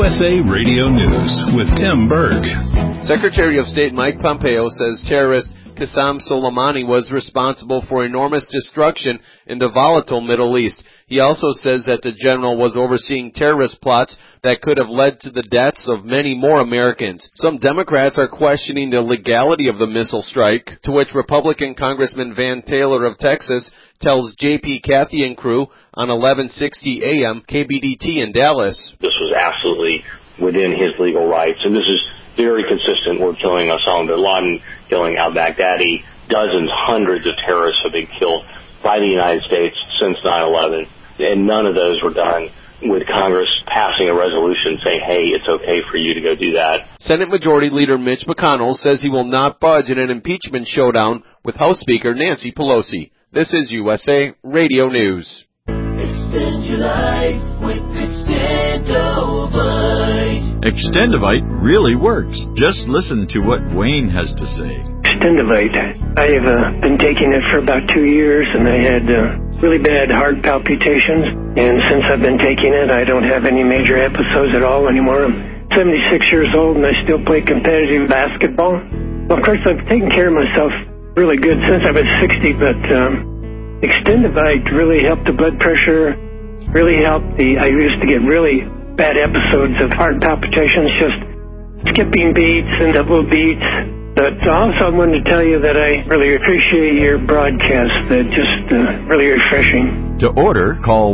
USA Radio News with Tim Berg. Secretary of State Mike Pompeo says terrorist Qasem Soleimani was responsible for enormous destruction in the volatile Middle East. He also says that the general was overseeing terrorist plots that could have led to the deaths of many more Americans. Some Democrats are questioning the legality of the missile strike, to which Republican Congressman Van Taylor of Texas tells J.P. Cathy and crew on 1160 AM KBDT in Dallas. This was absolutely within his legal rights, and this is very consistent. We're killing Osama bin Laden, killing al-Baghdadi. Dozens, hundreds of terrorists have been killed by the United States since 9/11, and none of those were done with Congress passing a resolution saying, hey, it's okay for you to go do that. Senate Majority Leader Mitch McConnell says he will not budge in an impeachment showdown with House Speaker Nancy Pelosi. This is USA Radio News. Extend your life with Extendovite. Extendovite really works. Just listen to what Wayne has to say. Extendovite. I have been taking it for about 2 years, and I had really bad heart palpitations. And since I've been taking it, I don't have any major episodes at all anymore. I'm 76 years old, and I still play competitive basketball. Well, of course, I've taken care of myself really good since I was 60, but Extendovite really helped the blood pressure, really helped I used to get really bad episodes of heart palpitations, just skipping beats and double beats. But also I wanted to tell you that I really appreciate your broadcast. They're just really refreshing. To order, call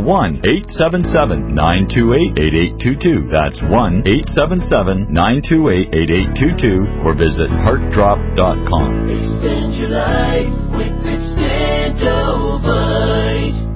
1-877-928-8822. That's 1-877-928-8822 or visit heartdrop.com. Extend your life with Extendovite.